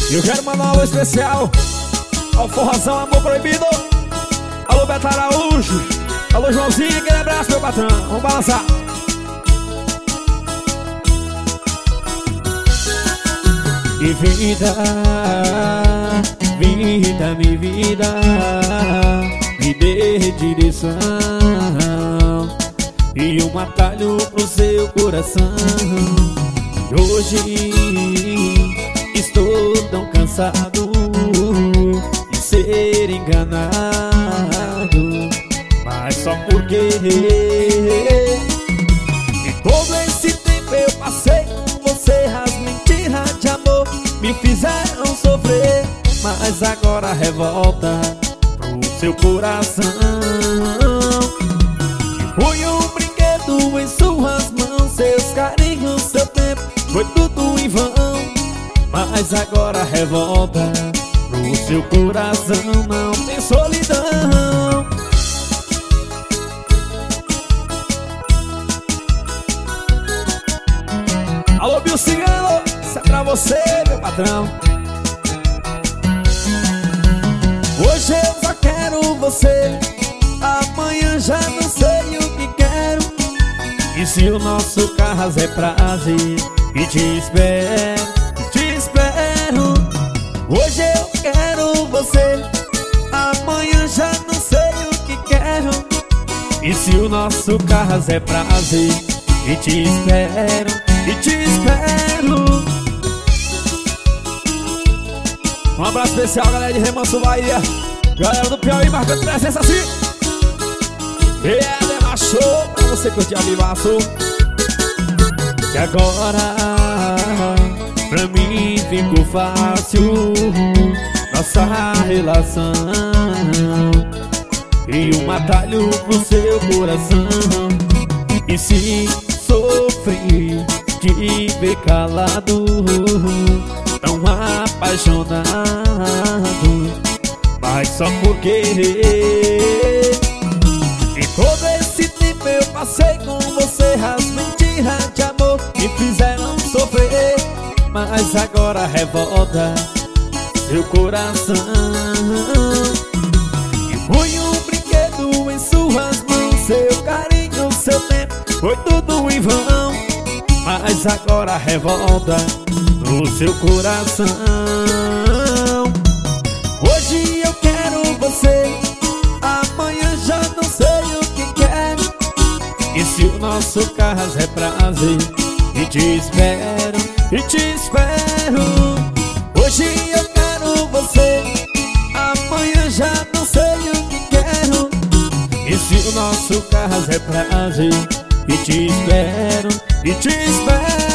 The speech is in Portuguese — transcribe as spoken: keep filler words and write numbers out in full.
Eu quero mandar um alô especial ao Forrozão Amor Proibido. Alô Beto Araújo, alô Joãozinho, aquele abraço meu patrão. Vamos balançar. E vida, vida, minha vida, me dê direção e um atalho pro seu coração. E hoje estou tão cansado de ser enganado, mas só porque e todo esse tempo eu passei com você. As mentiras de amor me fizeram sofrer, mas agora revolta pro seu coração. Fui um brinquedo em suas mãos, seus carinhos, seu tempo, foi tudo em vão. Mas agora revolta pro seu coração, não tem solidão. Alô, Bill Cigano, isso é pra você, meu patrão. Hoje eu só quero você, amanhã já não sei o que quero. E se o nosso caso é prazer, e te espero, e te espero. Hoje eu quero você, amanhã já não sei o que quero. E se o nosso caso é prazer, e te espero, e te espero. Um abraço especial, galera de Remanso, Bahia. Galera do Piauí marcando presença assim. E é Show pra você curtir a vivaço. E agora pra mim ficou fácil nossa relação e um atalho pro seu coração. E se sofri de ver calado, tão apaixonado, mas só porque e todo esse tempo eu passei com você. As mentiras de amor me fizeram sofrer, mas agora revolta seu coração. E fui um brinquedo em suas mãos, seu carinho, seu tempo, foi tudo em vão. Mas agora revolta no seu coração. Hoje eu quero você, amanhã já não sei o que quero. E se o nosso caso é prazer, e te espero, e te espero. Hoje eu quero você, amanhã já não sei o que quero. E se o nosso caso é prazer, e te espero, e te espero.